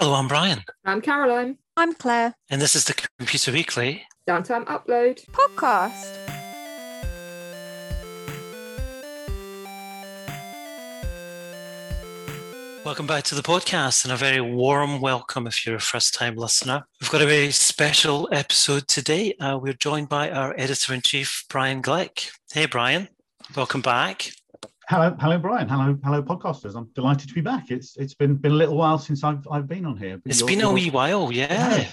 Hello, I'm Brian, I'm Caroline. I'm Claire. and this is the Computer Weekly. Downtime Upload. Podcast. Welcome back to the podcast, and a very warm welcome if you're a first-time listener. We've got a very special episode today. We're joined by our Editor-in-Chief, Brian Glick. Hey, Brian. Welcome back. Hello, Brian. Hello, podcasters. I'm delighted to be back. It's been a little while since I've been on here. It's been a wee while, yeah.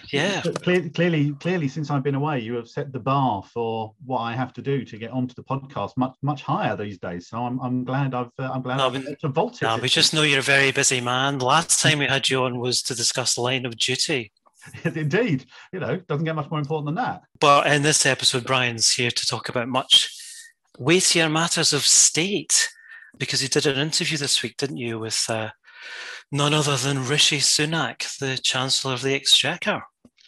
Clearly, since I've been away, you have set the bar for what I have to do to get onto the podcast much higher these days. So I'm glad I've vaulted. No, we just know you're a very busy man. The last time we had you on was to discuss Line of Duty. Indeed, doesn't get much more important than that. But in this episode, Brian's here to talk about much weightier matters of state. Because you did an interview this week, didn't you, with none other than Rishi Sunak, the Chancellor of the Exchequer?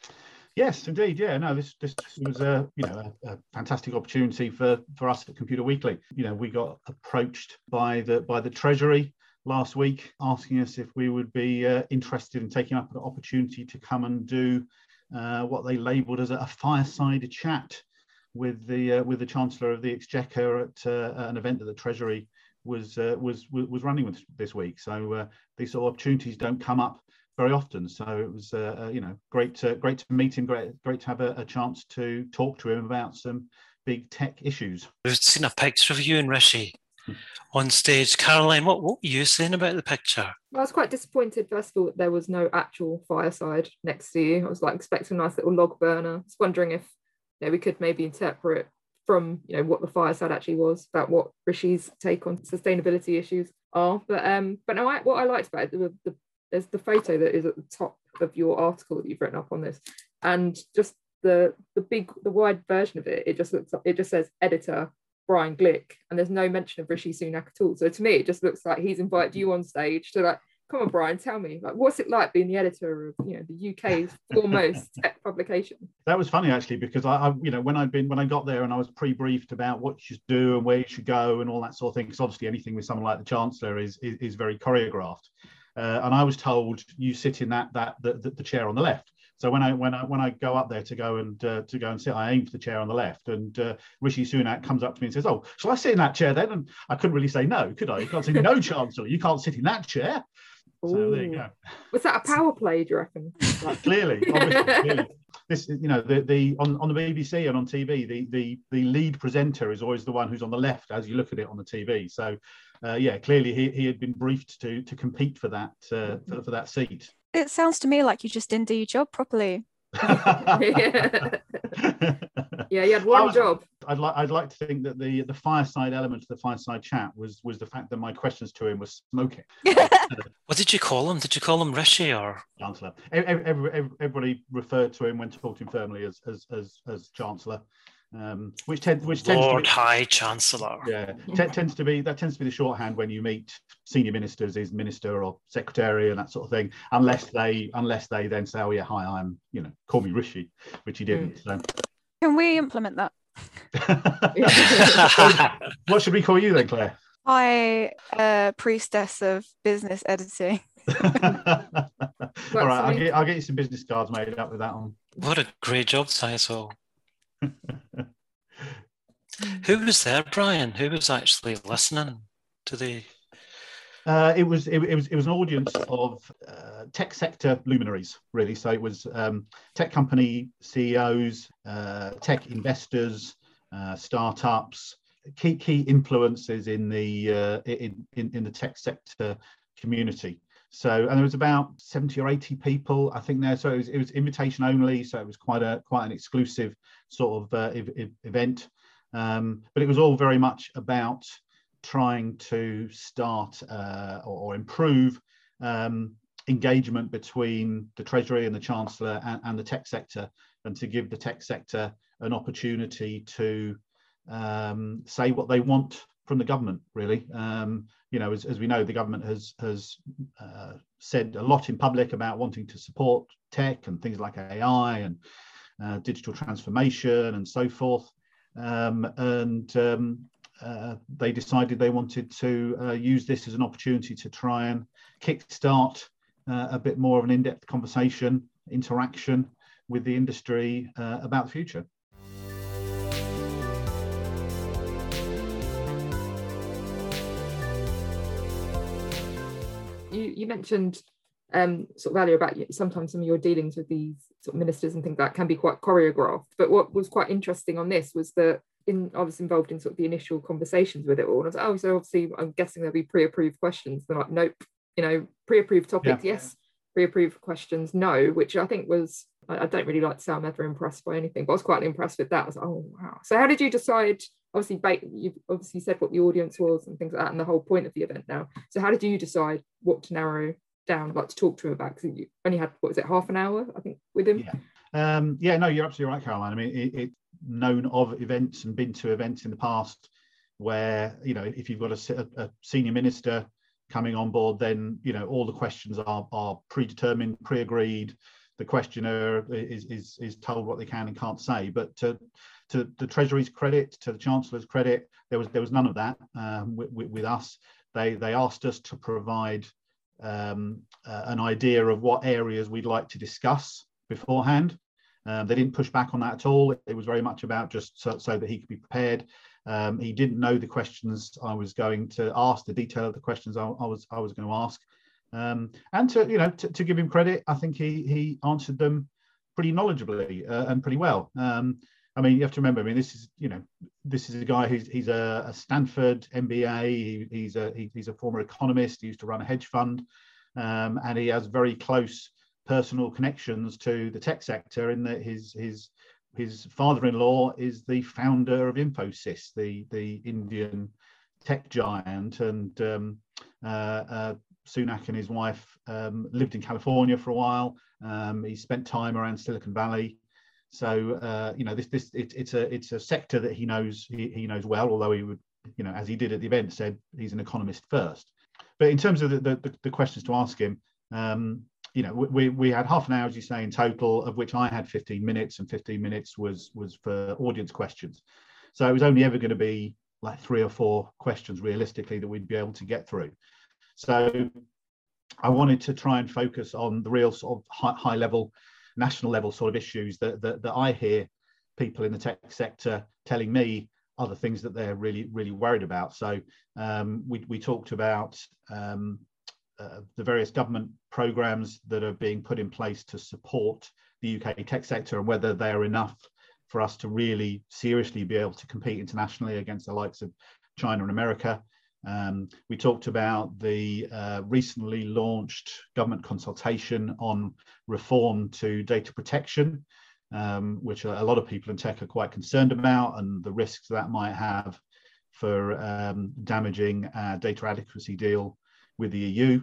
Yes, indeed. Yeah, no, this was a fantastic opportunity for us at Computer Weekly. We got approached by the Treasury last week, asking us if we would be interested in taking up an opportunity to come and do what they labelled as a fireside chat with the Chancellor of the Exchequer at an event that the Treasury was running with this week. So these sort of opportunities don't come up very often. So it was great to meet him, great to have a chance to talk to him about some big tech issues. We've seen a picture of you and Rishi on stage. Caroline, what were you saying about the picture? I was quite disappointed, first of all, that there was no actual fireside next to you. I was expecting a nice little log burner. I was wondering if we could maybe interpret from what the fireside actually was, about what Rishi's take on sustainability issues are. But no, what I liked about it, there's the photo that is at the top of your article that you've written up on this, and just the wide version of it. It just says Editor Brian Glick, and there's no mention of Rishi Sunak at all. So to me, it just looks like he's invited you on stage to come on, Brian, tell me, what's it like being the editor of the UK's foremost tech publication? That was funny actually, because I when I got there and I was pre-briefed about what you should do and where you should go and all that sort of thing, because obviously anything with someone like the Chancellor is very choreographed, and I was told you sit in the chair on the left. So when I go up there to go and sit, I aim for the chair on the left, and Rishi Sunak comes up to me and says, "Oh, shall I sit in that chair then?" And I couldn't really say no, could I? You can't say no, Chancellor. You can't sit in that chair. So there you go. Was that a power play, do you reckon? Clearly, obviously, clearly. This is, the on the BBC and on TV, the lead presenter is always the one who's on the left as you look at it on the TV. So, clearly he had been briefed to compete for that for that seat. It sounds to me like you just didn't do your job properly. Yeah, you had one job. I'd like to think that the fireside element of the fireside chat was the fact that my questions to him were smoking. What did you call him? Did you call him Rishi or Chancellor? Everybody referred to him when talking firmly as Chancellor. Which tends Lord High Chancellor. Yeah, tends to be the shorthand when you meet senior ministers, is minister or secretary and that sort of thing. Unless they then say, "Oh yeah, hi, I'm call me Rishi," which he didn't. So. Can we implement that? What should we call you then, Claire? Hi, priestess of business editing. All right, I'll get you some business cards made up with that on. What a great job title. Who was there, Brian? Who was actually listening to the? It was an audience of tech sector luminaries, really. So it was tech company CEOs, tech investors, startups, key influences in the tech sector community. So, and there was about 70 or 80 people, I think, there. So it was invitation only. So it was quite an exclusive sort of event. But it was all very much about trying to start or improve engagement between the Treasury and the Chancellor and the tech sector, and to give the tech sector an opportunity to say what they want from the government, really. As we know, the government has said a lot in public about wanting to support tech and things like AI and digital transformation and so forth. They decided they wanted to use this as an opportunity to try and kickstart a bit more of an in-depth conversation, interaction with the industry about the future. You mentioned sort of earlier about sometimes some of your dealings with these sort of ministers and things like that can be quite choreographed. But what was quite interesting on this was that I was involved in sort of the initial conversations with it all. And I was like, oh, so obviously I'm guessing there'll be pre-approved questions. They're like, nope, pre-approved topics, yes. Pre-approved questions, no, which I think was, I don't really like to say I'm ever impressed by anything, but I was quite impressed with that. I was like, oh, wow. So how did you decide? Obviously, you've obviously said what the audience was and things like that, and the whole point of the event now. So how did you decide what to narrow down, like to talk to him about? Because you only had, what was it, half an hour, I think, with him? No, you're absolutely right, Caroline. I mean, it's known of events and been to events in the past where, if you've got a senior minister coming on board, then, all the questions are predetermined, pre-agreed. The questioner is told what they can and can't say. But to the Treasury's credit, to the Chancellor's credit, there was none of that with us. They asked us to provide an idea of what areas we'd like to discuss beforehand. They didn't push back on that at all. It was very much about just so that he could be prepared. He didn't know the questions I was going to ask, the detail of the questions I was going to ask. And to give him credit, I think he answered them pretty knowledgeably and pretty well. I mean, you have to remember, this is a guy he's a Stanford MBA. He's a former economist. He used to run a hedge fund, and he has very close personal connections to the tech sector in that his father-in-law is the founder of Infosys, the Indian tech giant, and Sunak and his wife lived in California for a while. He spent time around Silicon Valley. So it's a sector that he knows well, although he would, as he did at the event, said he's an economist first. But in terms of the questions to ask him, we had half an hour, as you say, in total, of which I had 15 minutes, and 15 minutes was for audience questions. So it was only ever going to be like 3 or 4 questions realistically that we'd be able to get through. So I wanted to try and focus on the real sort of high level, national level sort of issues that I hear people in the tech sector telling me are the things that they're really, really worried about. So we talked about the various government programs that are being put in place to support the UK tech sector and whether they are enough for us to really seriously be able to compete internationally against the likes of China and America. We talked about the recently launched government consultation on reform to data protection, which a lot of people in tech are quite concerned about, and the risks that might have for damaging our data adequacy deal with the EU.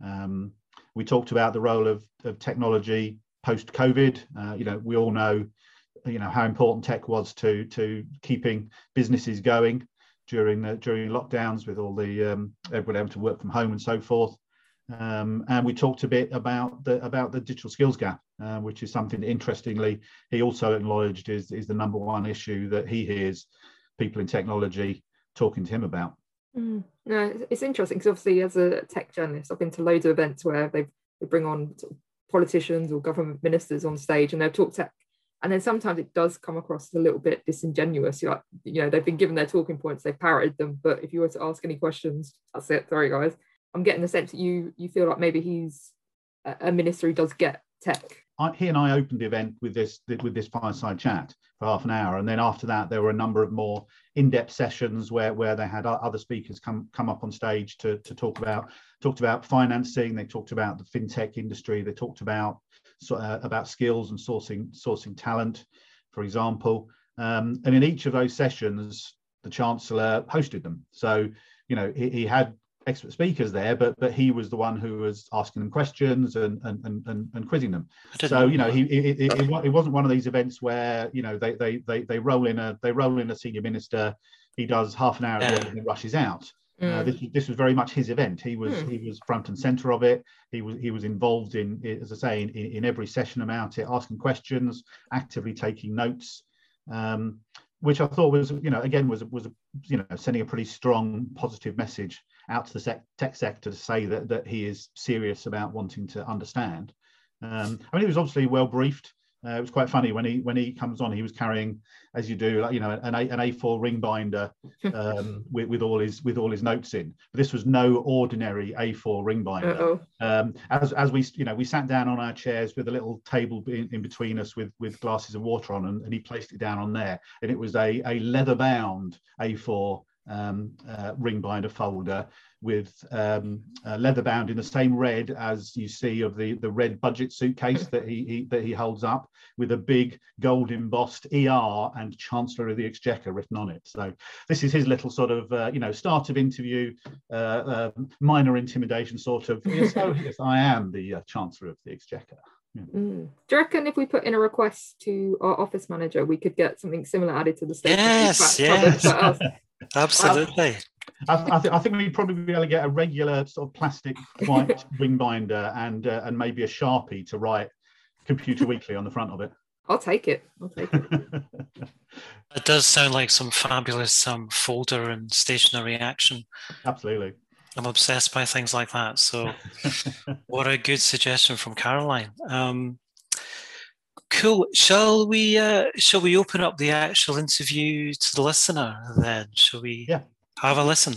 We talked about the role of technology post-COVID. We all know, how important tech was to keeping businesses going during lockdowns, with all the everyone able to work from home and so forth. And we talked a bit about the digital skills gap, which is something that, interestingly, he also acknowledged is the number one issue that he hears people in technology talking to him about. No, it's interesting because obviously, as a tech journalist, I've been to loads of events where they bring on sort of politicians or government ministers on stage and they'll talk tech. And then sometimes it does come across as a little bit disingenuous. You're like, they've been given their talking points, they've parroted them, but if you were to ask any questions, that's it. Sorry, guys. I'm getting the sense that you feel like maybe he's a minister who does get tech. He and I opened the event with this fireside chat for half an hour, and then after that there were a number of more in-depth sessions where they had other speakers come up on stage to talked about financing. They talked about the fintech industry. They talked about skills and sourcing talent, for example. And in each of those sessions, the Chancellor hosted them. So he had expert speakers there, but he was the one who was asking them questions and quizzing them. So it wasn't one of these events where they roll in a senior minister, he does half an hour and then rushes out. This was very much his event. He was front and center of it. He was involved in, as I say, in every session about it, asking questions, actively taking notes, which I thought was sending a pretty strong positive message out to the tech sector to say that he is serious about wanting to understand. I mean, he was obviously well briefed. It was quite funny when he comes on. He was carrying, as you do, like, an A4 ring binder with all his notes in. But this was no ordinary A4 ring binder. As we sat down on our chairs with a little table in between us with glasses of water on, and he placed it down on there, and it was a leather bound A4 ring binder folder with leather bound in the same red as you see of the red budget suitcase that he holds up, with a big gold embossed ER and Chancellor of the Exchequer written on it. So this is his little sort of start of interview, minor intimidation sort of. Yes, I am the Chancellor of the Exchequer. Yeah. Do you reckon if we put in a request to our office manager, we could get something similar added to the statement? Yes. Absolutely. I think we'd probably be able to get a regular sort of plastic white ring binder and maybe a Sharpie to write Computer Weekly on the front of it. I'll take it. It does sound like some fabulous folder and stationery action. Absolutely. I'm obsessed by things like that. So what a good suggestion from Caroline. Cool. Shall we open up the actual interview to the listener then? Shall we have a listen?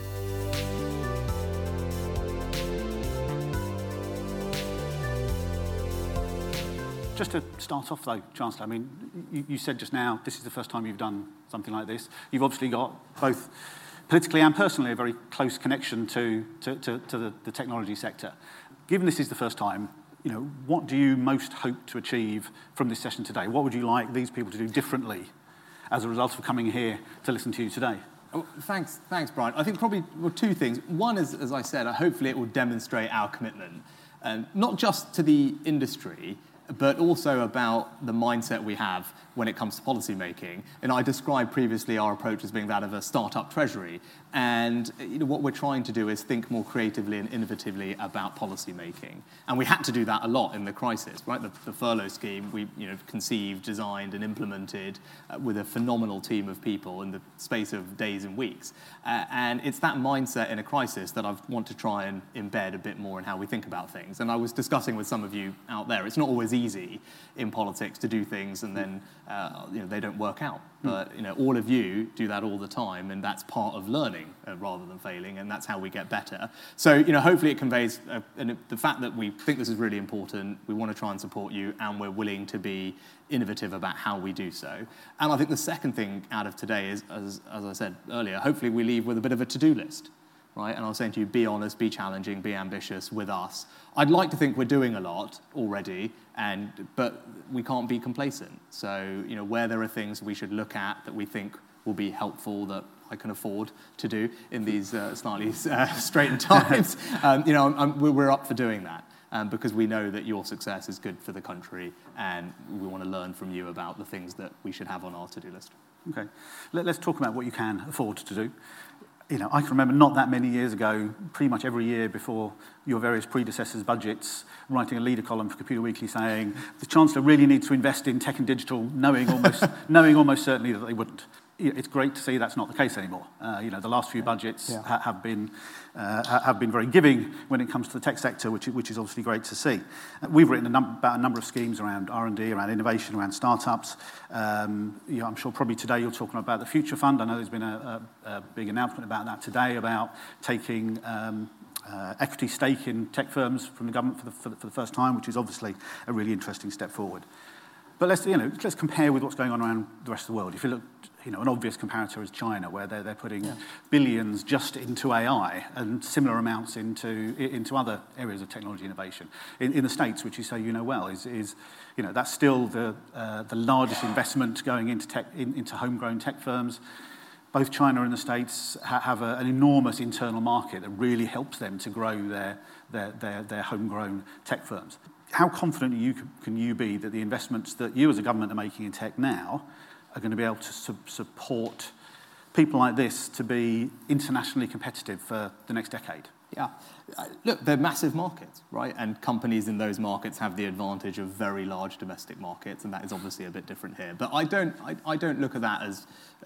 Just to start off though, Chancellor, I mean, you said just now this is the first time you've done something like this. You've obviously got both politically and personally a very close connection to the technology sector. Given this is the first time, what do you most hope to achieve from this session today? What would you like these people to do differently as a result of coming here to listen to you today? Oh, thanks, Brian. I think probably two things. One is, as I said, hopefully it will demonstrate our commitment, not just to the industry, but also about the mindset we have when it comes to policy making. And I described previously our approach as being that of a startup treasury. And what we're trying to do is think more creatively and innovatively about policy making. And we had to do that a lot in the crisis, right? The furlough scheme we conceived, designed and implemented with a phenomenal team of people in the space of days and weeks. And it's that mindset in a crisis that I want to try and embed a bit more in how we think about things. And I was discussing with some of you out there, it's not always easy in politics to do things and then they don't work out. But all of you do that all the time, and that's part of learning rather than failing, and that's how we get better. So hopefully it conveys the fact that we think this is really important, we want to try and support you, and we're willing to be innovative about how we do so. And I think the second thing out of today is, as I said earlier, hopefully we leave with a bit of a to-do list. Right? And I was saying to you, be honest, be challenging, be ambitious with us. I'd like to think we're doing a lot already, but we can't be complacent. So, where there are things we should look at that we think will be helpful, that I can afford to do in these slightly straitened times, we're up for doing that. Because we know that your success is good for the country, and we want to learn from you about the things that we should have on our to-do list. Okay. Let's talk about what you can afford to do. I can remember not that many years ago, pretty much every year before your various predecessors' budgets, writing a leader column for Computer Weekly saying the Chancellor really needs to invest in tech and digital, knowing almost certainly that they wouldn't. It's great to see that's not the case anymore. The last few budgets have been very giving when it comes to the tech sector, which is obviously great to see. We've written about a number of schemes around R&D, around innovation, around startups. I'm sure probably today you're talking about the Future Fund. I know there's been a big announcement about that today, about taking equity stake in tech firms from the government for the first time, which is obviously a really interesting step forward. But let's compare with what's going on around the rest of the world. If you look, an obvious comparator is China, where they're putting billions just into AI and similar amounts into other areas of technology innovation. In the States, which you say well, is that's still the largest investment going into homegrown tech firms. Both China and the States have an enormous internal market that really helps them to grow their homegrown tech firms. How confident can you be that the investments that you as a government are making in tech now are going to be able to support people like this to be internationally competitive for the next decade? Yeah. Look, they're massive markets, right? And companies in those markets have the advantage of very large domestic markets, and that is obviously a bit different here. But I don't look at that as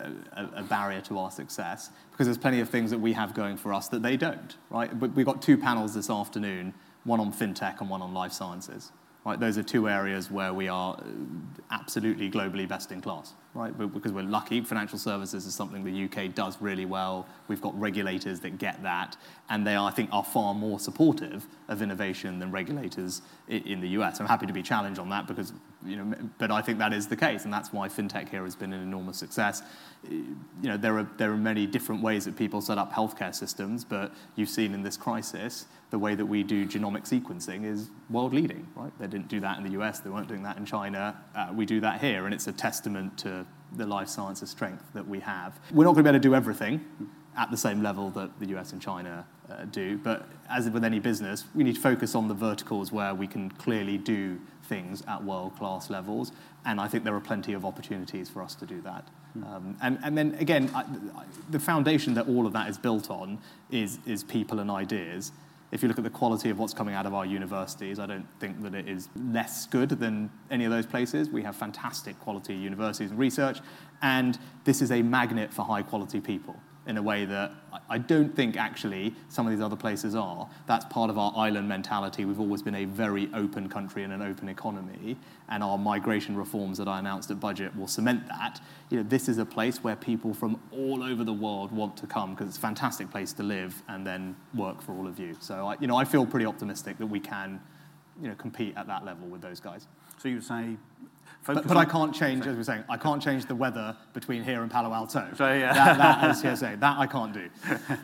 a barrier to our success, because there's plenty of things that we have going for us that they don't, right? We've got 2 panels this afternoon, one on fintech and one on life sciences. Right, those are 2 areas where we are absolutely globally best in class, right? Because we're lucky. Financial services is something the UK does really well. We've got regulators that get that, and they, I think, are far more supportive of innovation than regulators in the US. I'm happy to be challenged on that because, but I think that is the case, and that's why fintech here has been an enormous success. There are many different ways that people set up healthcare systems, but you've seen in this crisis the way that we do genomic sequencing is world leading, right? They didn't do that in the US, they weren't doing that in China. We do that here, and it's a testament to the life sciences strength that we have. We're not going to be able to do everything at the same level that the US and China do, but as with any business, we need to focus on the verticals where we can clearly do things at world-class levels, and I think there are plenty of opportunities for us to do that. And then again, the foundation that all of that is built on is people and ideas. If you look at the quality of what's coming out of our universities, I don't think that it is less good than any of those places. We have fantastic quality universities and research, and this is a magnet for high-quality people in a way that I don't think actually some of these other places are. That's part of our island mentality. We've always been a very open country and an open economy, and our migration reforms that I announced at Budget will cement that. This is a place where people from all over the world want to come because it's a fantastic place to live and then work for all of you. So I feel pretty optimistic that we can compete at that level with those guys. So you would say... But I can't change, as we're saying, I can't change the weather between here and Palo Alto. So, yeah. that as you're saying, that I can't do.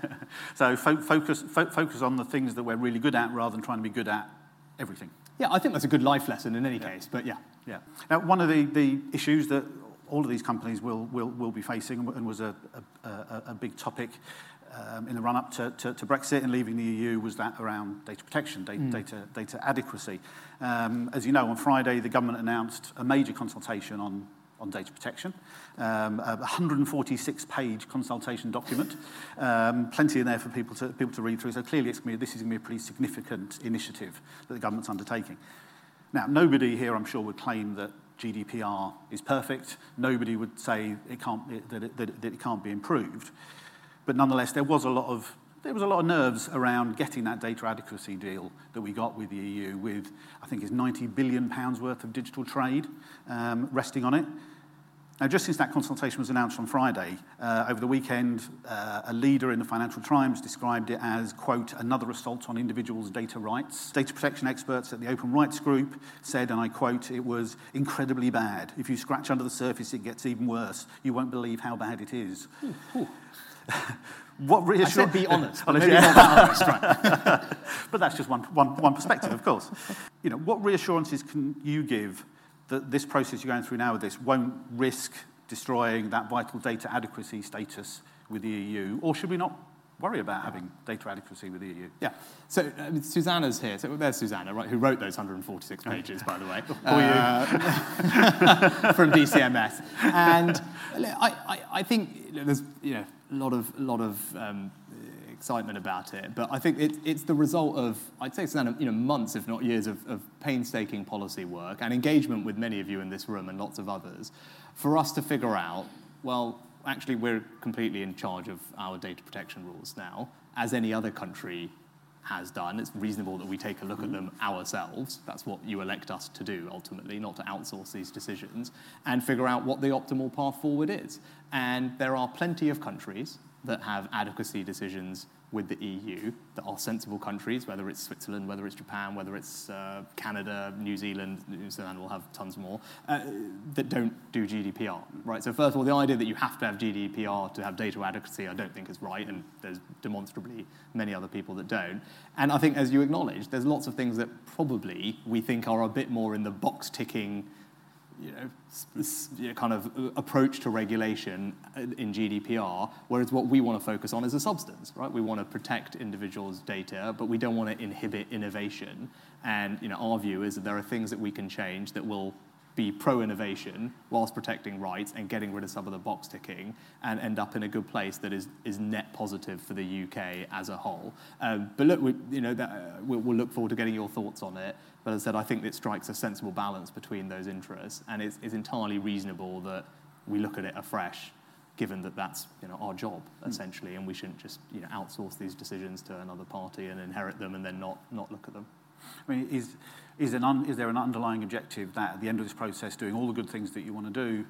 So focus on the things that we're really good at rather than trying to be good at everything. Yeah, I think that's a good life lesson in any case, but yeah. Yeah. Now, one of the issues that all of these companies will be facing, and was a big topic in the run-up to Brexit and leaving the EU, was that around data protection, data adequacy. As you know, on Friday, the government announced a major consultation on data protection, a 146-page consultation document, plenty in there for people to read through. So clearly, this is going to be a pretty significant initiative that the government's undertaking. Now, nobody here, I'm sure, would claim that GDPR is perfect. Nobody would say that it can't be improved. But nonetheless, there was a lot of nerves around getting that data adequacy deal that we got with the EU, with I think it's £90 billion worth of digital trade resting on it. Now, just since that consultation was announced on Friday, over the weekend, a leader in the Financial Times described it as, quote, another assault on individuals' data rights. Data protection experts at the Open Rights Group said, and I quote, it was incredibly bad. If you scratch under the surface, it gets even worse. You won't believe how bad it is. What reassurance? I said be honest, but maybe not that honest, right? But that's just one perspective, of course. What reassurances can you give that this process you're going through now with this won't risk destroying that vital data adequacy status with the EU, or should we not worry about having data adequacy with the EU? Yeah. So Susanna's here. So there's Susanna, right, who wrote those 146 pages, by the way, from DCMS. And I think there's a lot of excitement about it, but I think it's the result of, I'd say, Susanna, months, if not years, of painstaking policy work and engagement with many of you in this room and lots of others, for us to figure out, well, actually, we're completely in charge of our data protection rules now, as any other country has done. It's reasonable that we take a look at them ourselves. That's what you elect us to do, ultimately, not to outsource these decisions, and figure out what the optimal path forward is. And there are plenty of countries that have adequacy decisions with the EU that are sensible countries, whether it's Switzerland, whether it's Japan, whether it's Canada, New Zealand will have tons more, that don't do GDPR, right? So first of all, the idea that you have to have GDPR to have data adequacy, I don't think is right, and there's demonstrably many other people that don't. And I think, as you acknowledge, there's lots of things that probably we think are a bit more in the box-ticking kind of approach to regulation in GDPR, whereas what we want to focus on is a substance, right? We want to protect individuals' data, but we don't want to inhibit innovation. And our view is that there are things that we can change that will be pro-innovation whilst protecting rights and getting rid of some of the box ticking and end up in a good place that is net positive for the UK as a whole. But look, we'll look forward to getting your thoughts on it. But as I said, I think it strikes a sensible balance between those interests, and it's entirely reasonable that we look at it afresh, given that that's our job essentially, and we shouldn't just outsource these decisions to another party and inherit them and then not look at them. I mean, is there an underlying objective that at the end of this process, doing all the good things that you want to do,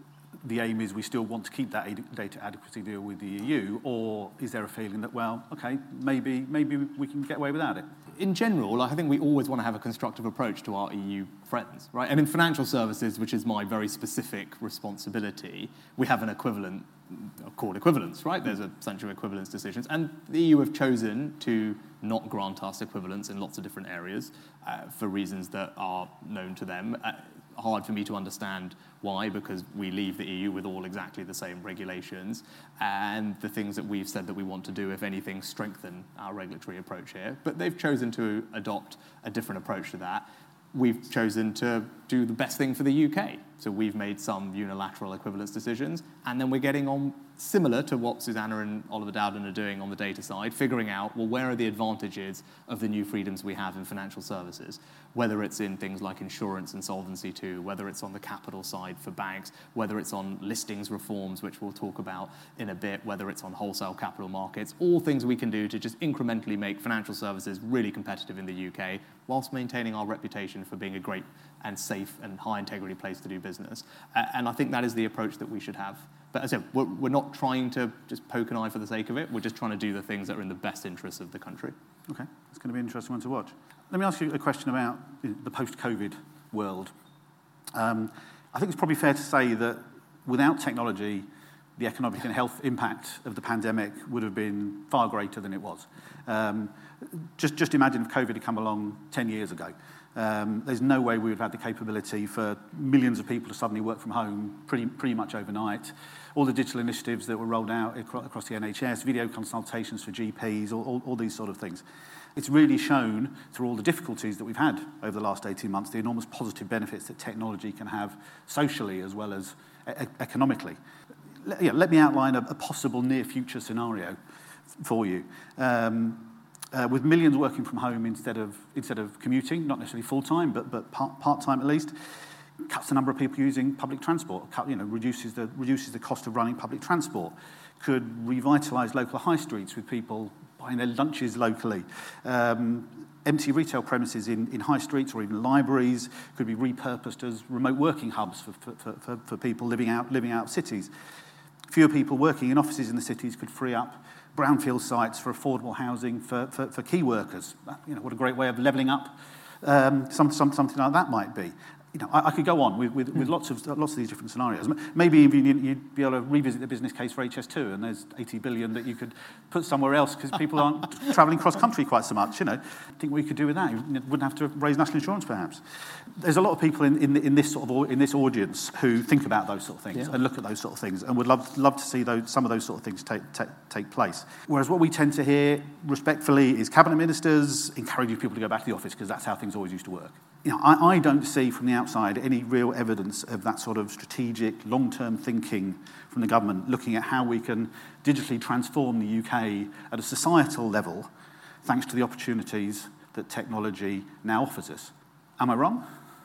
the aim is we still want to keep that data adequacy deal with the EU, or is there a feeling that, well, okay, maybe we can get away without it? In general, I think we always want to have a constructive approach to our EU friends, right? And in financial services, which is my very specific responsibility, we have an equivalent called equivalence, right? There's essentially equivalence decisions, and the EU have chosen to not grant us equivalence in lots of different areas for reasons that are known to them. Hard for me to understand why, because we leave the EU with all exactly the same regulations, and the things that we've said that we want to do, if anything, strengthen our regulatory approach here. But they've chosen to adopt a different approach to that. We've chosen to do the best thing for the UK. So we've made some unilateral equivalence decisions, and then we're getting on similar to what Susanna and Oliver Dowden are doing on the data side, figuring out, well, where are the advantages of the new freedoms we have in financial services, whether it's in things like insurance and Solvency II, whether it's on the capital side for banks, whether it's on listings reforms, which we'll talk about in a bit, whether it's on wholesale capital markets, all things we can do to just incrementally make financial services really competitive in the UK, whilst maintaining our reputation for being a great and safe and high-integrity place to do business. And I think that is the approach that we should have. But as I said, we're not trying to just poke an eye for the sake of it. We're just trying to do the things that are in the best interests of the country. Okay, it's going to be an interesting one to watch. Let me ask you a question about the post-COVID world. I think it's probably fair to say that without technology, the economic and health impact of the pandemic would have been far greater than it was. Just imagine if COVID had come along 10 years ago. There's no way we would have had the capability for millions of people to suddenly work from home pretty much overnight. All the digital initiatives that were rolled out across the NHS, video consultations for GPs, all these sort of things. It's really shown through all the difficulties that we've had over the last 18 months, the enormous positive benefits that technology can have socially as well as economically. Let me outline a possible near future scenario for you. With millions working from home instead of commuting, not necessarily full-time, but part-time at least, cuts the number of people using public transport, reduces the cost of running public transport, could revitalise local high streets with people buying their lunches locally. Empty retail premises in high streets or even libraries could be repurposed as remote working hubs for people living out of cities. Fewer people working in offices in the cities could free up brownfield sites for affordable housing for key workers. What a great way of levelling up something like that might be. I could go on with lots of these different scenarios. Maybe even you'd be able to revisit the business case for HS2, and there's 80 billion that you could put somewhere else because people aren't travelling cross-country quite so much. I think we could do with that. You wouldn't have to raise national insurance, perhaps. There's a lot of people in this audience who think about those sort of things and look at those sort of things, and would love to see some of those sort of things take place. Whereas what we tend to hear, respectfully, is cabinet ministers encouraging people to go back to the office because that's how things always used to work. I don't see from the outside any real evidence of that sort of strategic, long-term thinking from the government, looking at how we can digitally transform the UK at a societal level, thanks to the opportunities that technology now offers us. Am I wrong?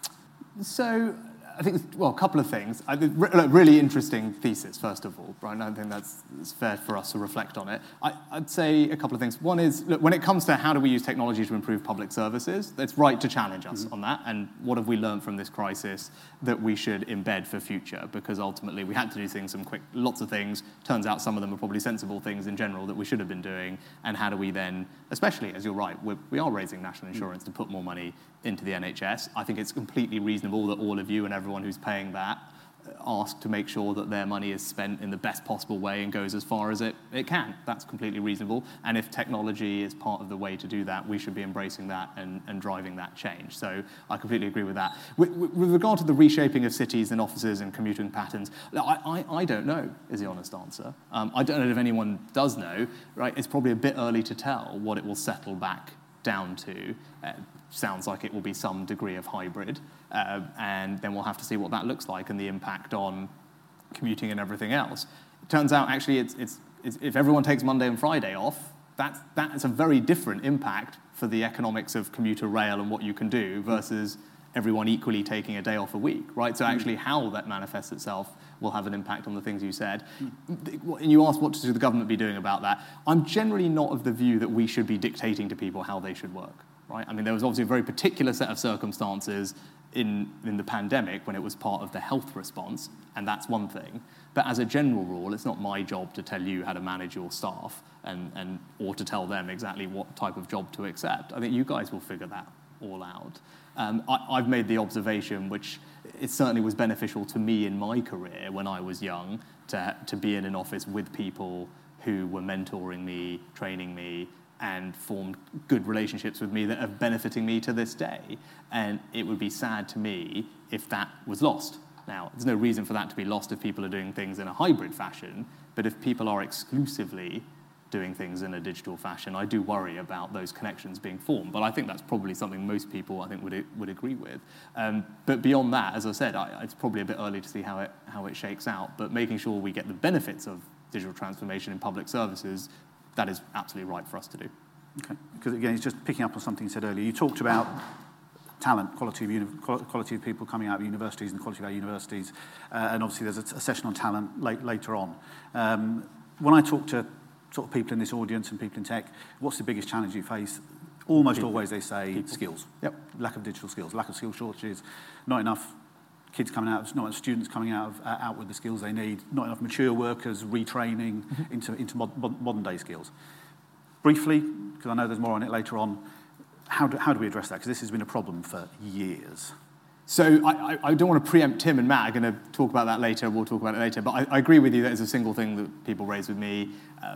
So I think, a couple of things. I think really interesting thesis, first of all, Brian. I think it's fair for us to reflect on it. I'd say a couple of things. One is, look, when it comes to how do we use technology to improve public services, it's right to challenge us on that. And what have we learned from this crisis that we should embed for future? Because ultimately we had to do lots of things. Turns out some of them are probably sensible things in general that we should have been doing. And how do we then, especially, as you're right, we are raising national insurance to put more money into the NHS. I think it's completely reasonable that all of you and everyone who's paying that ask to make sure that their money is spent in the best possible way and goes as far as it can. That's completely reasonable. And if technology is part of the way to do that, we should be embracing that and driving that change. So I completely agree with that. With regard to the reshaping of cities and offices and commuting patterns, I don't know is the honest answer. I don't know if anyone does know, right? It's probably a bit early to tell what it will settle back down to. Sounds like it will be some degree of hybrid, and then we'll have to see what that looks like and the impact on commuting and everything else. It turns out, actually, it's if everyone takes Monday and Friday off, that's a very different impact for the economics of commuter rail and what you can do versus everyone equally taking a day off a week, right? So actually how that manifests itself will have an impact on the things you said. And you asked what should the government be doing about that. I'm generally not of the view that we should be dictating to people how they should work, right? I mean, there was obviously a very particular set of circumstances in the pandemic when it was part of the health response, and that's one thing. But as a general rule, it's not my job to tell you how to manage your staff and or to tell them exactly what type of job to accept. I think you guys will figure that all out. I've made the observation, which it certainly was beneficial to me in my career when I was young, to be in an office with people who were mentoring me, training me, and formed good relationships with me that are benefiting me to this day. And it would be sad to me if that was lost. Now, there's no reason for that to be lost if people are doing things in a hybrid fashion, but if people are exclusively doing things in a digital fashion, I do worry about those connections being formed. But I think that's probably something most people, I think, would agree with. But beyond that, as I said, it's probably a bit early to see how it shakes out. But making sure we get the benefits of digital transformation in public services, that is absolutely right for us to do. Okay, because again, it's just picking up on something you said earlier. You talked about talent, quality of people coming out of universities and quality of our universities, and obviously there's a session on talent later on. When I talk to sort of people in this audience and people in tech, what's the biggest challenge you face? Almost always they say skills. Yep. Lack of digital skills, lack of skill shortages, not enough kids coming out, not enough students coming out with the skills they need, not enough mature workers retraining into modern day skills. Briefly, because I know there's more on it later on, how do we address that? Because this has been a problem for years. So I don't want to preempt Tim and Matt are going to talk about that later. We'll talk about it later. But I agree with you that it's a single thing that people raise with me.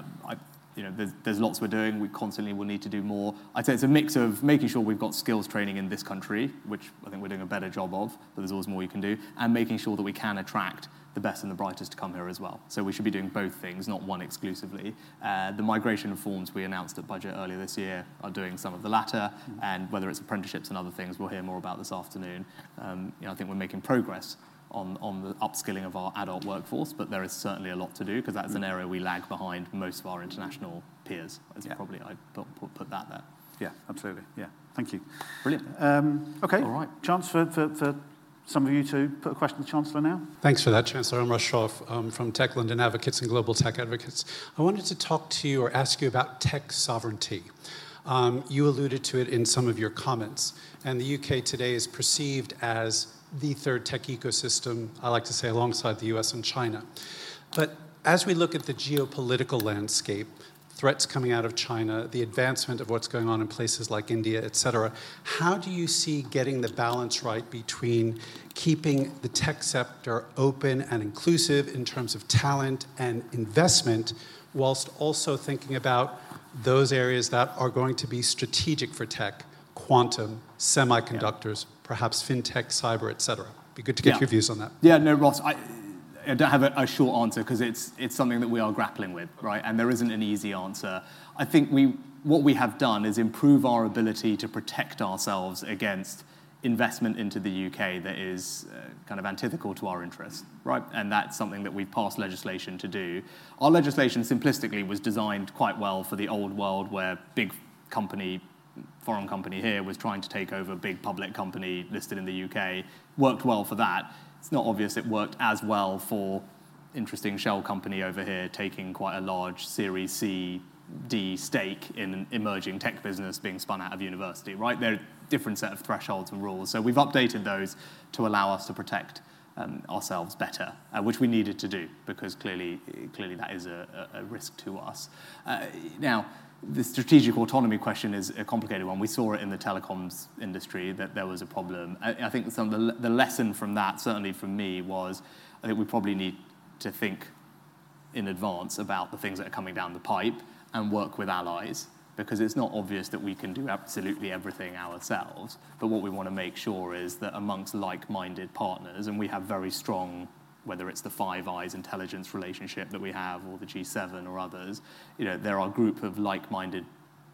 There's lots we're doing. We constantly will need to do more. I'd say it's a mix of making sure we've got skills training in this country, which I think we're doing a better job of, but there's always more you can do, and making sure that we can attract the best and the brightest to come here as well. So we should be doing both things, not one exclusively. The migration reforms we announced at Budget earlier this year are doing some of the latter, and whether it's apprenticeships and other things, we'll hear more about this afternoon. I think we're making progress on the upskilling of our adult workforce, but there is certainly a lot to do because that's an area we lag behind most of our international peers. Probably I'd put that there. Yeah, absolutely. Yeah, thank you. Brilliant. Okay, all right. Chance for some of you to put a question to the Chancellor now. Thanks for that, Chancellor. I'm Russ Shaw from Tech London Advocates and Global Tech Advocates. I wanted to talk to you or ask you about tech sovereignty. You alluded to it in some of your comments, and the UK today is perceived as the third tech ecosystem, I like to say, alongside the US and China. But as we look at the geopolitical landscape, threats coming out of China, the advancement of what's going on in places like India, et cetera, how do you see getting the balance right between keeping the tech sector open and inclusive in terms of talent and investment, whilst also thinking about those areas that are going to be strategic for tech, quantum, semiconductors, perhaps fintech, cyber, et cetera? Be good to get your views on that. Yeah, no, Ross, I don't have a short answer because it's something that we are grappling with, right? And there isn't an easy answer. I think what we have done is improve our ability to protect ourselves against investment into the UK that is kind of antithetical to our interests, right? And that's something that we've passed legislation to do. Our legislation simplistically was designed quite well for the old world where big company, foreign company here was trying to take over a big public company listed in the UK. Worked well for that. It's not obvious it worked as well for interesting shell company over here taking quite a large Series C, D stake in an emerging tech business being spun out of university, right? They're a different set of thresholds and rules. So we've updated those to allow us to protect ourselves better, which we needed to do because clearly that is a risk to us. Now, the strategic autonomy question is a complicated one. We saw it in the telecoms industry that there was a problem. I think some of the lesson from that, certainly from me, was I think we probably need to think in advance about the things that are coming down the pipe and work with allies, because it's not obvious that we can do absolutely everything ourselves. But what we want to make sure is that amongst like-minded partners, and we have very strong, whether it's the Five Eyes intelligence relationship that we have or the G7 or others, there are a group of like-minded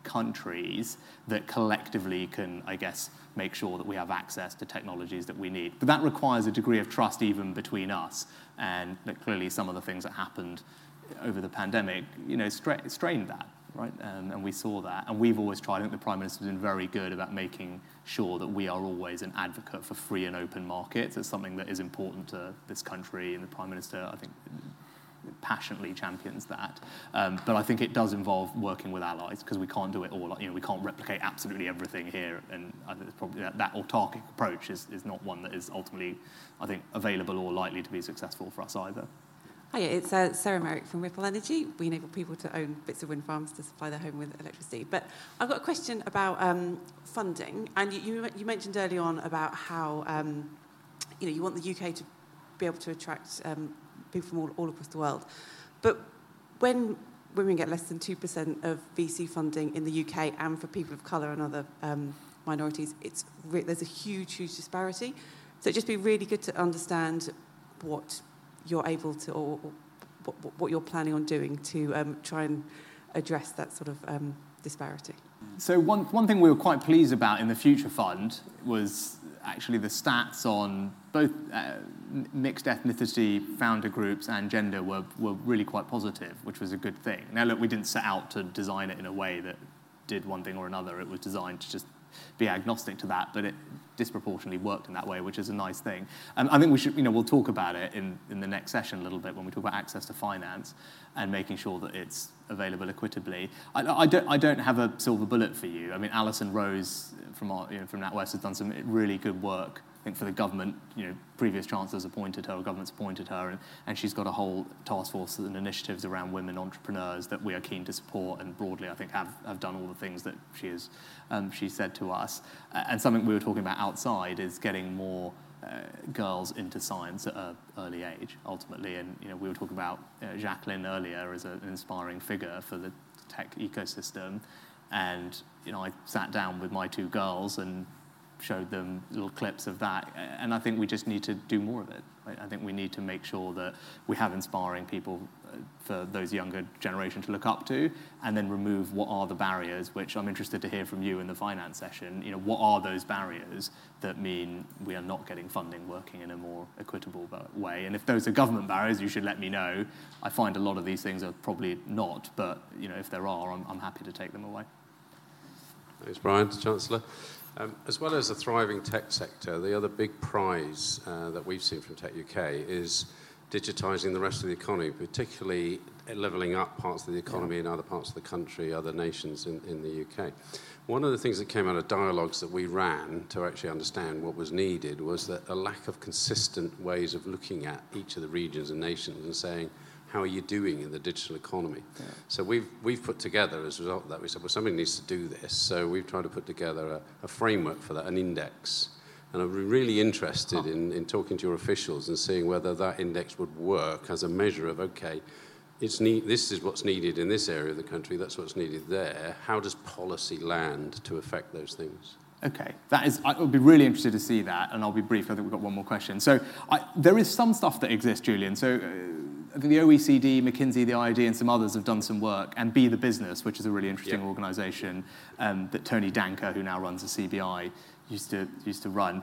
countries that collectively can, I guess, make sure that we have access to technologies that we need. But that requires a degree of trust even between us, and that clearly some of the things that happened over the pandemic, strained that, right? And we saw that, and we've always tried. I think the Prime Minister's been very good about making sure that we are always an advocate for free and open markets. It's something that is important to this country, and the Prime Minister, I think, passionately champions that. But I think it does involve working with allies, because we can't do it all. We can't replicate absolutely everything here, and I think it's probably that autarkic approach is not one that is ultimately, I think, available or likely to be successful for us either. Hi, it's Sarah Merrick from Ripple Energy. We enable people to own bits of wind farms to supply their home with electricity. But I've got a question about funding. And you mentioned early on about how you want the UK to be able to attract people from all across the world. But when women get less than 2% of VC funding in the UK, and for people of colour and other minorities, there's a huge disparity. So it'd just be really good to understand what you're able to, or what you're planning on doing to try and address that sort of disparity. So one thing we were quite pleased about in the Future Fund was actually the stats on both mixed ethnicity founder groups and gender were really quite positive, which was a good thing. Now, look, we didn't set out to design it in a way that did one thing or another. It was designed to just be agnostic to that, but it disproportionately worked in that way, which is a nice thing. I think we should, we'll talk about it in the next session a little bit when we talk about access to finance and making sure that it's available equitably. I don't have a silver bullet for you. I mean, Alison Rose from NatWest has done some really good work, I think, for the government. Previous chancellors appointed her, or governments appointed her, and she's got a whole task force and initiatives around women entrepreneurs that we are keen to support, and broadly, I think, have done all the things that she said to us. And something we were talking about outside is getting more girls into science at an early age, ultimately. And we were talking about Jacqueline earlier as an inspiring figure for the tech ecosystem, and I sat down with my two girls and showed them little clips of that, and I think we just need to do more of it. Right? I think we need to make sure that we have inspiring people for those younger generation to look up to, and then remove what are the barriers, which I'm interested to hear from you in the finance session. What are those barriers that mean we are not getting funding working in a more equitable way? And if those are government barriers, you should let me know. I find a lot of these things are probably not, but if there are, I'm happy to take them away. Thanks, Brian, Chancellor. As well as a thriving tech sector, the other big prize that we've seen from Tech UK is digitising the rest of the economy, particularly levelling up parts of the economy in other parts of the country, other nations in the UK. One of the things that came out of dialogues that we ran to actually understand what was needed was that a lack of consistent ways of looking at each of the regions and nations and saying, how are you doing in the digital economy? Yeah. So we've put together, as a result of that, we said, well, somebody needs to do this. So we've tried to put together a framework for that, an index. And I'm really interested in talking to your officials and seeing whether that index would work as a measure of, okay, this is what's needed in this area of the country, that's what's needed there. How does policy land to affect those things? Okay, I would be really interested to see that, and I'll be brief. I think we've got one more question. So there is some stuff that exists, Julian. So I think the OECD, McKinsey, the IID, and some others have done some work, and Be the Business, which is a really interesting organisation that Tony Danker, who now runs the CBI, used to run.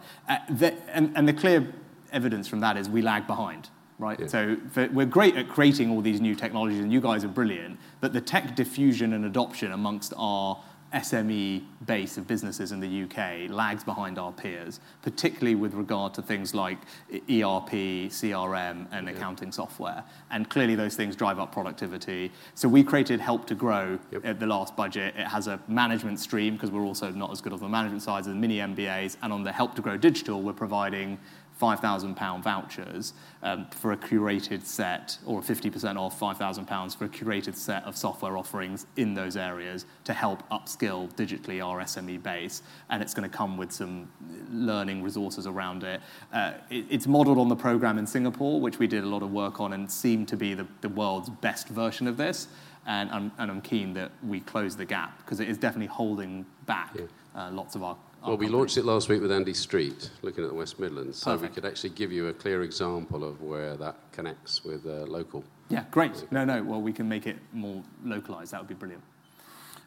And the clear evidence from that is we lag behind. Right? Yeah. So we're great at creating all these new technologies, and you guys are brilliant, but the tech diffusion and adoption amongst our SME base of businesses in the UK lags behind our peers, particularly with regard to things like ERP, CRM, and accounting software. And clearly those things drive up productivity. So we created Help to Grow at the last budget. It has a management stream, because we're also not as good on the management side as the mini MBAs. And on the Help to Grow Digital, we're providing £5,000 vouchers for a curated set, or 50% off £5,000 for a curated set of software offerings in those areas to help upskill digitally our SME base. And it's going to come with some learning resources around it. It's modelled on the program in Singapore, which we did a lot of work on and seemed to be the world's best version of this. And I'm keen that we close the gap, because it is definitely holding back lots of our Well, we launched it last week with Andy Street, looking at the West Midlands, so we could actually give you a clear example of where that connects with local. Yeah, great. No, well, we can make it more localised. That would be brilliant.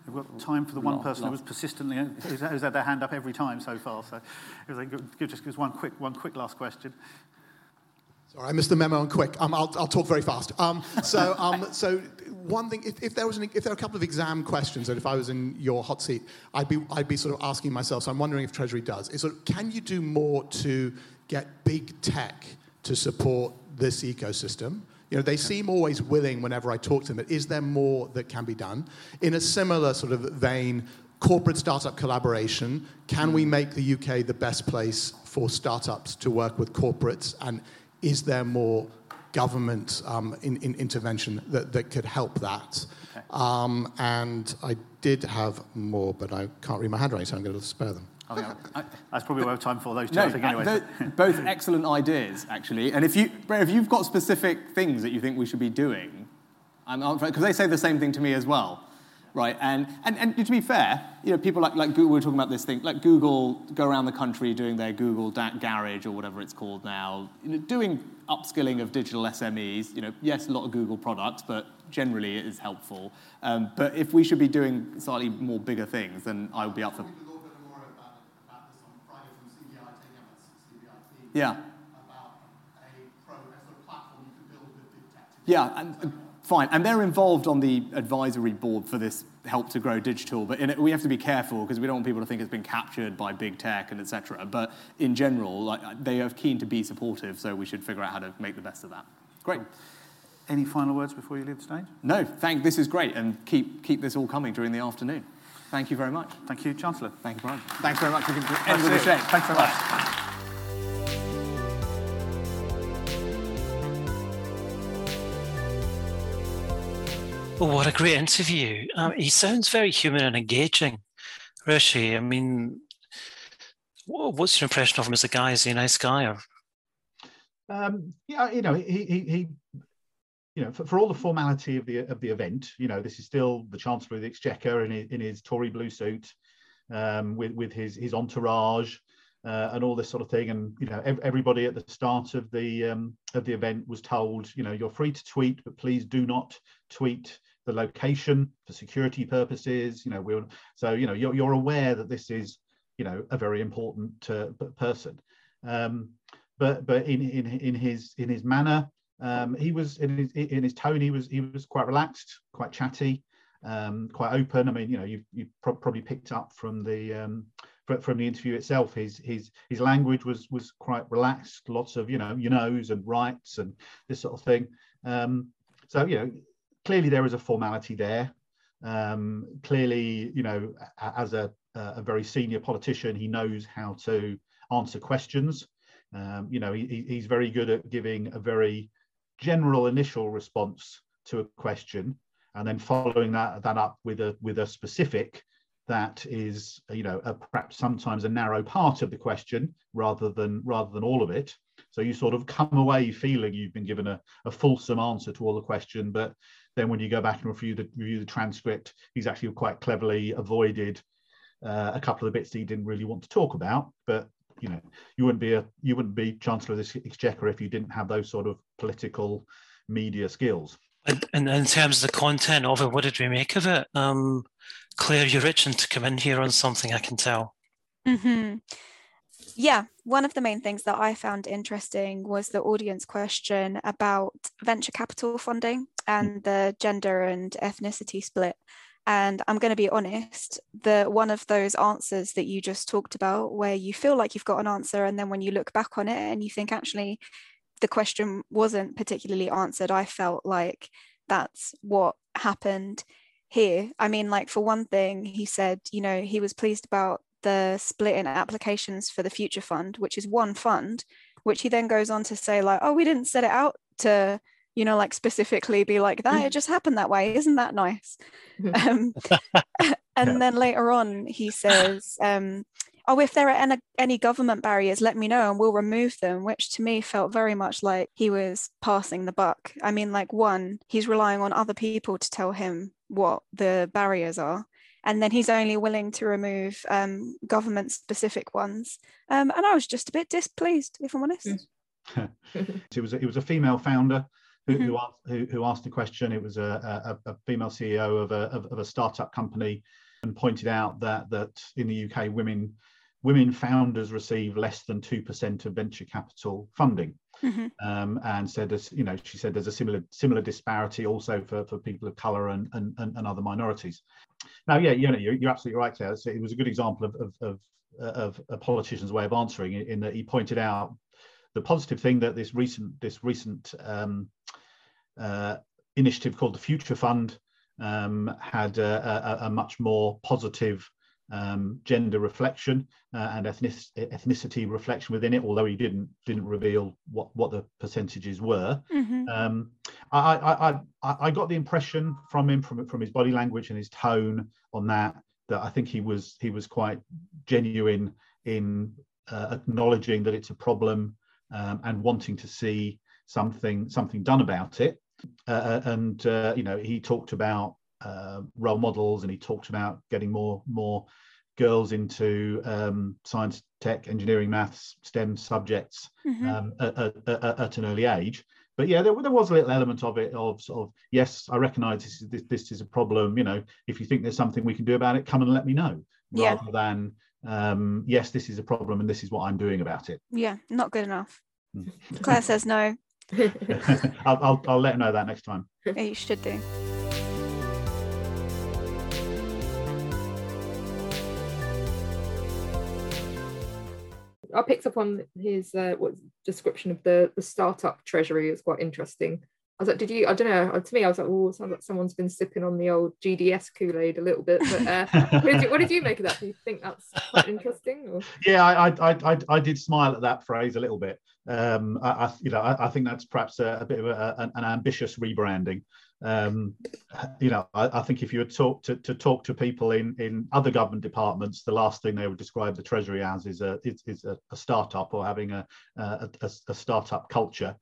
We've got time for the one person who was persistently who's had their hand up every time so far. So, just give us one quick last question. Sorry, I missed the memo on quick. I'll talk very fast. So one thing, if there were a couple of exam questions, and if I was in your hot seat, I'd be sort of asking myself. So I'm wondering if Treasury does. Is sort of, can you do more to get big tech to support this ecosystem? You know, they seem always willing whenever I talk to them, but is there more that can be done? In a similar sort of vein, corporate startup collaboration, can we make the UK the best place for startups to work with corporates? And is there more government intervention that could help that? Okay. And I did have more, but I can't read my handwriting, so I'm going to spare them. That's probably what we have time for, those two, I think, anyway. Both excellent ideas, actually. And if you've got specific things that you think we should be doing, because they say the same thing to me as well, right? And to be fair, you know, people like Google, we were talking about this thing, like Google go around the country doing their Google Garage or whatever it's called now, you know, doing upskilling of digital SMEs. You know, yes, a lot of Google products, but generally it is helpful. But if we should be doing slightly more bigger things, then I would be up for. Yeah. About a platform you can build with big tech. Yeah, and fine. And they're involved on the advisory board for this Help to Grow Digital, but we have to be careful because we don't want people to think it's been captured by big tech and etc. But in general, they are keen to be supportive, so we should figure out how to make the best of that. Great. Any final words before you leave the stage? No, this is great, and keep this all coming during the afternoon. Thank you very much. Thank you, Chancellor. Thank you, Brian. Thanks very much. We can end with a shake. Thanks very much. Well, what a great interview. He sounds very human and engaging, Rishi. I mean, what's your impression of him as a guy? Is he a nice guy? Or? Yeah, you know, he you know, for all the formality of the event, you know, this is still the Chancellor of the Exchequer in his Tory blue suit, with his entourage, and all this sort of thing. And you know, everybody at the start of the event was told, you know, you're free to tweet, but please do not tweet the location for security purposes. You know, so you know, you're aware that this is, you know, a very important person. But in his manner, he was in his tone. He was quite relaxed, quite chatty, quite open. I mean, you know, you probably picked up from the interview itself. His language was quite relaxed. Lots of, you know, your knows and rights and this sort of thing. So you know, clearly there is a formality there. Clearly, you know, as a very senior politician, he knows how to answer questions. You know, he's very good at giving a very general initial response to a question, and then following that up with a specific that is, you know, perhaps sometimes a narrow part of the question rather than all of it. So you sort of come away feeling you've been given a fulsome answer to all the question, but then when you go back and review the transcript, he's actually quite cleverly avoided a couple of the bits that he didn't really want to talk about. But you know, you wouldn't be Chancellor of the Exchequer if you didn't have those sort of political media skills. And in terms of the content of it, what did we make of it? Claire, you're itching to come in here on something, I can tell. Mm-hmm. Yeah, one of the main things that I found interesting was the audience question about venture capital funding and the gender and ethnicity split. And I'm going to be honest, one of those answers that you just talked about, where you feel like you've got an answer, and then when you look back on it and you think actually the question wasn't particularly answered, I felt like that's what happened here. I mean, like, for one thing, he said, you know, he was pleased about the split in applications for the Future Fund, which is one fund, which he then goes on to say, like, oh, we didn't set it out to, you know, like specifically be like that. It just happened that way. Isn't that nice? And then later on, he says, oh, if there are any government barriers, let me know and we'll remove them, which to me felt very much like he was passing the buck. I mean, like, one, he's relying on other people to tell him what the barriers are. And then he's only willing to remove government-specific ones. And I was just a bit displeased, if I'm honest. It was a female founder. who asked a question. It was a female CEO of a startup company, and pointed out that in the UK, women founders receive less than 2% of venture capital funding. And said, she said there's a similar disparity also for people of colour and other minorities. Now, you're absolutely right, Claire. It was a good example of a politician's way of answering, in that he pointed out the positive thing that this recent initiative called the Future Fund had a much more positive gender reflection and ethnicity reflection within it, although he didn't reveal what the percentages were. I got the impression from him, from his body language and his tone on that I think he was quite genuine in acknowledging that it's a problem and wanting to see something done about it. He talked about role models, and he talked about getting more girls into science, tech, engineering, maths, STEM subjects at an early age. But yeah, there was a little element of it of yes, I recognise this is a problem. If you think there's something we can do about it, come and let me know. Rather than yes, this is a problem and this is what I'm doing about it. Yeah, not good enough. Claire says no. I'll let her know that next time. Yeah, you should do. I picked up on his description of the startup treasury. It's quite interesting. I was like, did you? I don't know. To me, I was like, oh, it sounds like someone's been sipping on the old GDS Kool-Aid a little bit. But what did you make of that? Do you think that's quite interesting? Or? Yeah, I did smile at that phrase a little bit. I think that's perhaps a bit of an ambitious rebranding. I think if you were talk to people in other government departments, the last thing they would describe the Treasury as is a startup, or having a startup culture.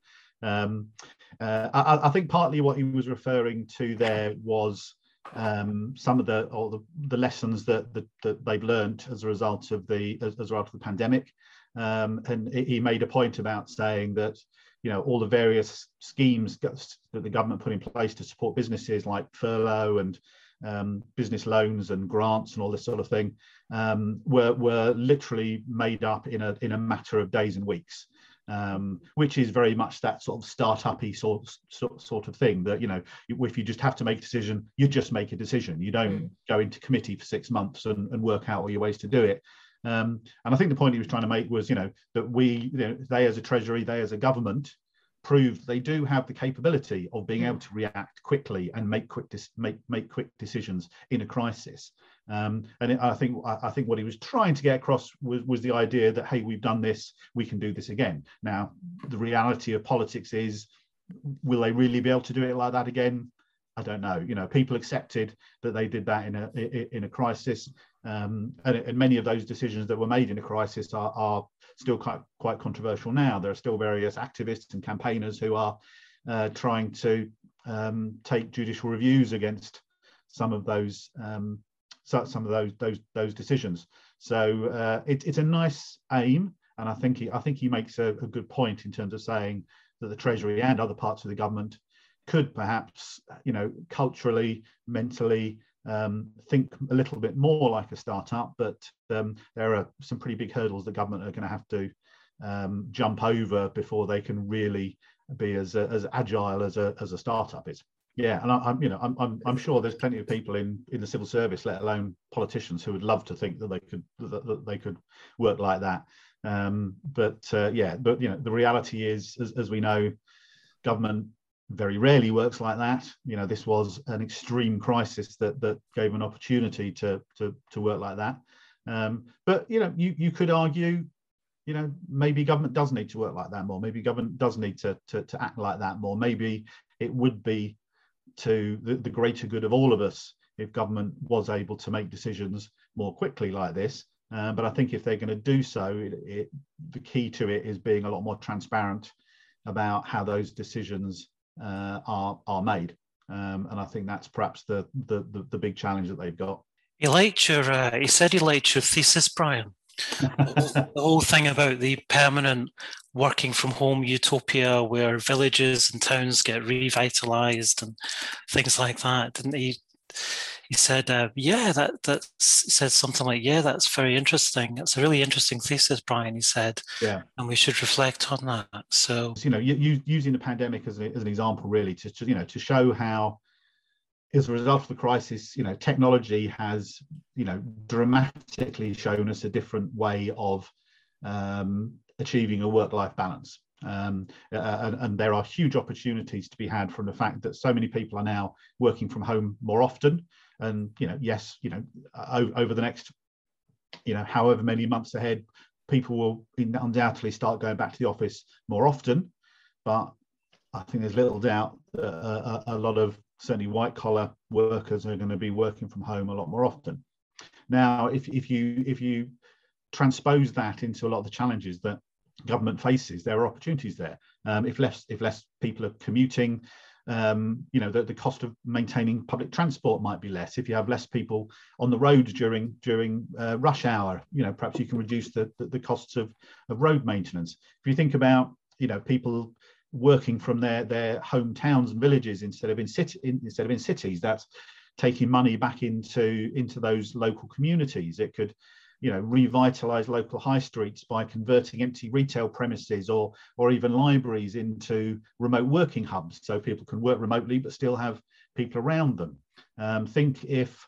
I think partly what he was referring to there was some of the lessons that they've learned as a result of the pandemic, and he made a point about saying that all the various schemes that the government put in place to support businesses, like furlough and business loans and grants and all this sort of thing, were literally made up in a matter of days and weeks. Which is very much that sort of start-up-y sort of thing, that if you just have to make a decision, you just make a decision. You don't go into committee for 6 months and work out all your ways to do it. And I think the point he was trying to make was that they as a Treasury, they as a government, proved they do have the capability of being able to react quickly and make quick decisions in a crisis. I think what he was trying to get across was the idea that, hey, we've done this, we can do this again. Now, the reality of politics is, will they really be able to do it like that again? I don't know. People accepted that they did that in a crisis, and many of those decisions that were made in a crisis are still quite controversial now. There are still various activists and campaigners who are trying to take judicial reviews against some of those decisions. So it's a nice aim, and I think he makes a good point in terms of saying that the Treasury and other parts of the government could perhaps, culturally, mentally, think a little bit more like a startup, but there are some pretty big hurdles the government are going to have to jump over before they can really be as agile as a startup is. Yeah, and I'm sure there's plenty of people in the civil service, let alone politicians, who would love to think that they could work like that. But the reality is, as we know, government very rarely works like that. This was an extreme crisis that gave an opportunity to work like that. But you could argue, maybe government does need to work like that more. Maybe government does need to act like that more. Maybe it would be to the greater good of all of us if government was able to make decisions more quickly like this. But I think if they're going to do so, the key to it is being a lot more transparent about how those decisions are made. And I think that's perhaps the big challenge that they've got. He said he liked your thesis, Brian. The whole thing about the permanent working from home utopia where villages and towns get revitalized and things like that, didn't he? He said, that said something like, yeah, that's very interesting. It's a really interesting thesis, Brian, he said. Yeah. And we should reflect on that. So, using the pandemic as an example, really, to show how, as a result of the crisis, technology has, dramatically shown us a different way of achieving a work-life balance. And there are huge opportunities to be had from the fact that so many people are now working from home more often. And, over the next, however many months ahead, people will undoubtedly start going back to the office more often. But I think there's little doubt that a lot of certainly white collar workers are going to be working from home a lot more often. Now, if you transpose that into a lot of the challenges that government faces, there are opportunities there. If less people are commuting, the cost of maintaining public transport might be less. If you have less people on the road during rush hour, perhaps you can reduce the costs of road maintenance. If you think about people working from their hometowns and villages instead of in cities, that's taking money back into those local communities. It could revitalize local high streets by converting empty retail premises or even libraries into remote working hubs, so people can work remotely but still have people around them. Think if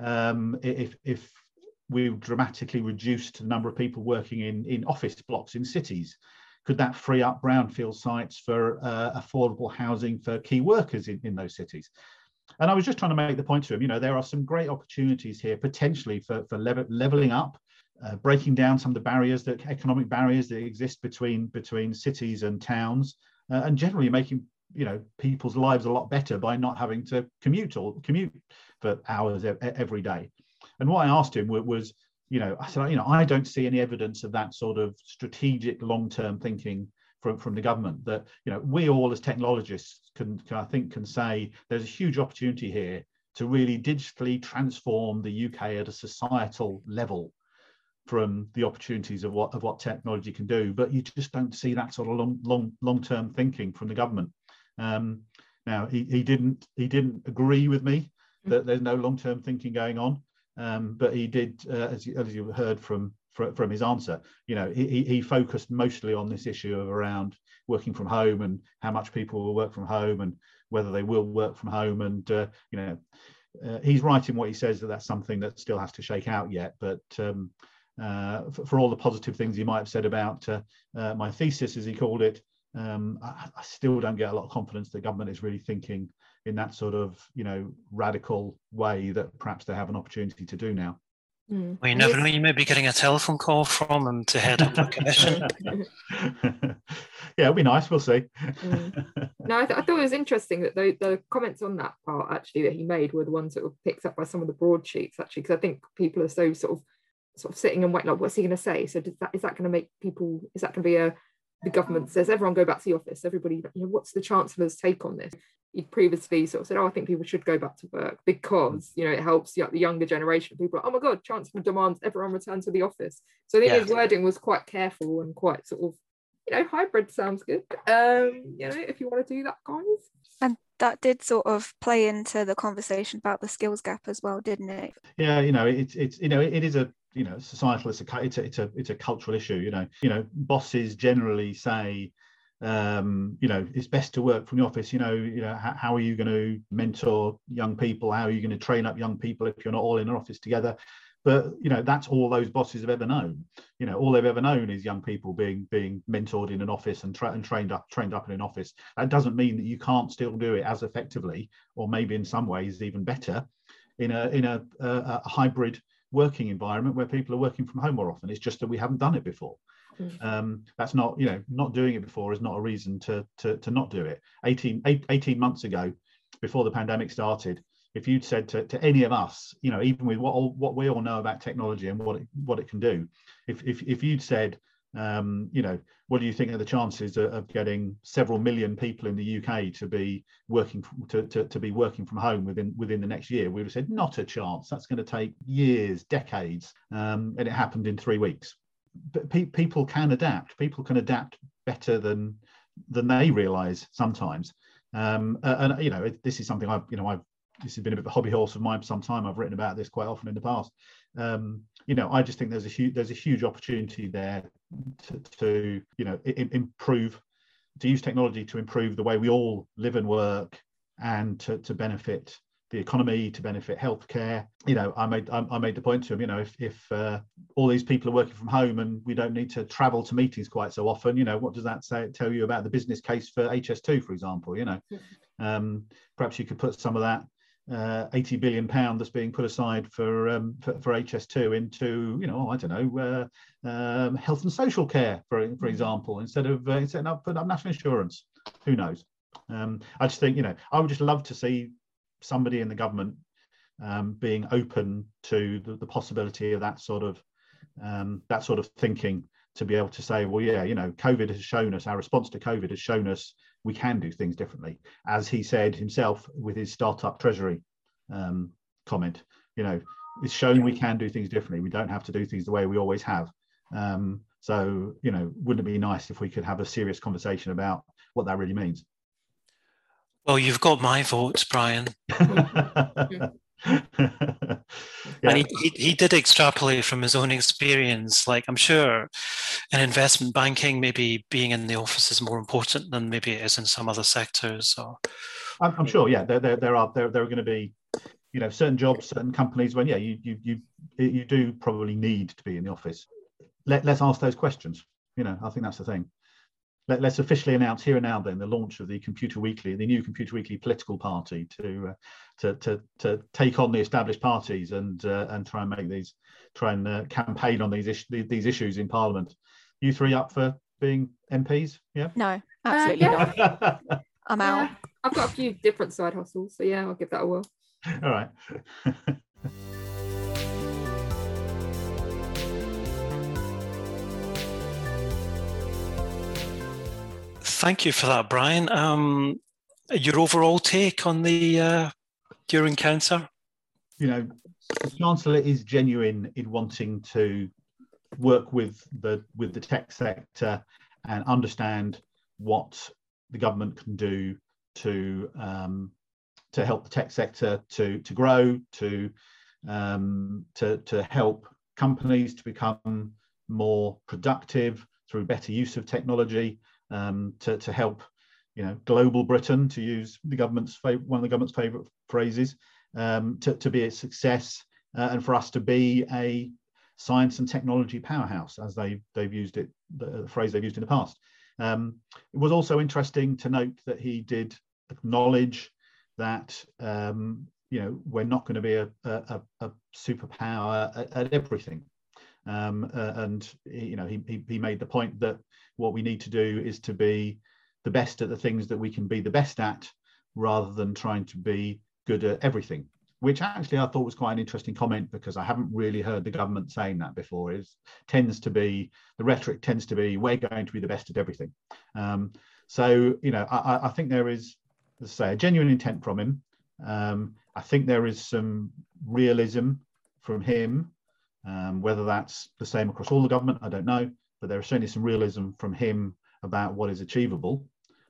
we dramatically reduced the number of people working in office blocks in cities, could that free up brownfield sites for affordable housing for key workers in those cities? And I was just trying to make the point to him, there are some great opportunities here potentially for leveling up, breaking down some of the economic barriers that exist between cities and towns, and generally making people's lives a lot better by not having to commute for hours every day. And what I asked him was, I said, I don't see any evidence of that sort of strategic long-term thinking from the government, that we all as technologists can say there's a huge opportunity here to really digitally transform the UK at a societal level from the opportunities of what technology can do. But you just don't see that sort of long-term thinking from the government. Now he didn't agree with me that there's no long-term thinking going on, but he did, as you heard from his answer, he focused mostly on this issue of around working from home and how much people will work from home and whether they will work from home. And he's right in what he says, that's something that still has to shake out yet. But for all the positive things he might have said about my thesis, as he called it, I still don't get a lot of confidence the government is really thinking in that sort of radical way that perhaps they have an opportunity to do now. Well, you never know, you may be getting a telephone call from him to head up a commission. Yeah, it'll be nice, we'll see. No, I thought it was interesting that the comments on that part actually that he made were the ones that were picked up by some of the broadsheets, actually, because I think people are so sort of sitting and waiting, like, what's he going to say? So is that going to make people, is that going to be the government says everyone go back to the office, everybody, what's the Chancellor's take on this? He'd previously sort of said, I think people should go back to work because it helps the younger generation. People are, oh my God, Chancellor demands everyone return to the office. So I think his wording was quite careful and quite sort of, hybrid sounds good. If you want to do that, guys. And that did sort of play into the conversation about the skills gap as well, didn't it? Yeah, it is a societal, it's a cultural issue. Bosses generally say, it's best to work from the office. How are you going to mentor young people? How are you going to train up young people if you're not all in an office together? But that's all those bosses have ever known. All they've ever known is young people being mentored in an office and trained up in an office. That doesn't mean that you can't still do it as effectively, or maybe in some ways even better, in a hybrid working environment where people are working from home more often. It's just that we haven't done it before. That's not, not doing it before is not a reason to not do it. 18 months ago, before the pandemic started, if you'd said to any of us, even with what we all know about technology and what it can do, if you'd said What do you think are the chances of getting several million people in the UK to be working from home within the next year? We would have said not a chance. That's going to take years, decades, and it happened in 3 weeks. But people can adapt. People can adapt better than they realise sometimes. This is something this has been a bit of a hobby horse of mine for some time. I've written about this quite often in the past. I just think there's a huge opportunity there to improve, to use technology to improve the way we all live and work, and to benefit the economy, to benefit healthcare. I made the point to him, if all these people are working from home and we don't need to travel to meetings quite so often, what does that tell you about the business case for HS2, for example? Perhaps you could put some of that £80 billion that's being put aside for HS2 into, health and social care, for example, instead of putting up national insurance. Who knows? I just think, I would just love to see somebody in the government being open to the possibility of that sort of thinking, to be able to say, well, yeah, COVID has shown us, our response to COVID has shown us we can do things differently. As he said himself with his startup treasury comment, it's shown we can do things differently. We don't have to do things the way we always have. So, wouldn't it be nice if we could have a serious conversation about what that really means? Well, you've got my vote, Brian. Yeah. And he did extrapolate from his own experience. Like, I'm sure in investment banking, maybe being in the office is more important than maybe it is in some other sectors. So I'm sure, yeah, there are going to be, certain jobs, certain companies when, yeah, you do probably need to be in the office. Let's ask those questions. I think that's the thing. Let's officially announce here and now then the launch of the Computer Weekly, the new Computer Weekly political party, to take on the established parties and try and campaign on these issues in Parliament. You three up for being MPs? Yeah. No, absolutely not. I'm out. Yeah, I've got a few different side hustles, so yeah, I'll give that a whirl. All right. thank you for that, Brian. Your overall take on your encounter? The Chancellor is genuine in wanting to work with the tech sector and understand what the government can do to help the tech sector to grow, to help companies to become more productive through better use of technology, to help global Britain, to use one of the government's favourite phrases, to be a success, and for us to be a science and technology powerhouse, as they've used it, the phrase they've used in the past. It was also interesting to note that he did acknowledge that we're not going to be a superpower at everything, and he made the point that what we need to do is to be the best at the things that we can be the best at, rather than trying to be good at everything, which actually I thought was quite an interesting comment, because I haven't really heard the government saying that before. The rhetoric tends to be, we're going to be the best at everything. I think there is, let's say, a genuine intent from him. I think there is some realism from him. Whether that's the same across all the government, I don't know, but there is certainly some realism from him about what is achievable.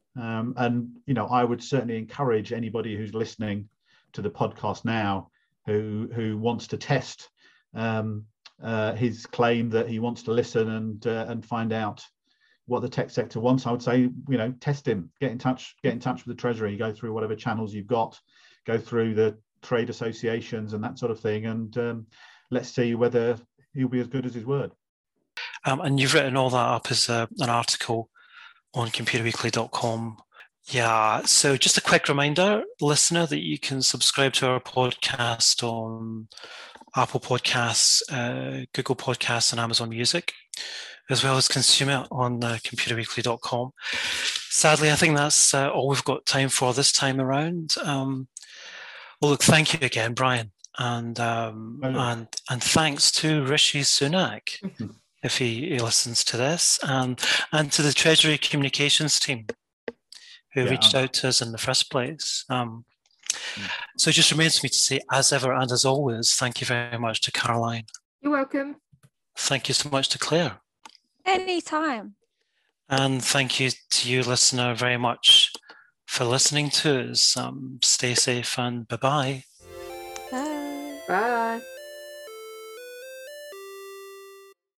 I would certainly encourage anybody who's listening to the podcast now who wants to test his claim that he wants to listen and find out what the tech sector wants. I would say, test him, get in touch with the Treasury, go through whatever channels you've got, go through the trade associations and that sort of thing, and let's see whether he'll be as good as his word. And you've written all that up as an article on computerweekly.com. Yeah, so just a quick reminder, listener, that you can subscribe to our podcast on Apple Podcasts, Google Podcasts, and Amazon Music, as well as consume it on computerweekly.com. Sadly, I think that's all we've got time for this time around. Well, look, thank you again, Brian, and thanks to Rishi Sunak. if he listens to this, and to the Treasury Communications team who reached out to us in the first place. So it just remains for me to say, as ever and as always, thank you very much to Caroline. You're welcome. Thank you so much to Claire. Anytime. And thank you to you, listener, very much for listening to us. Stay safe and bye-bye.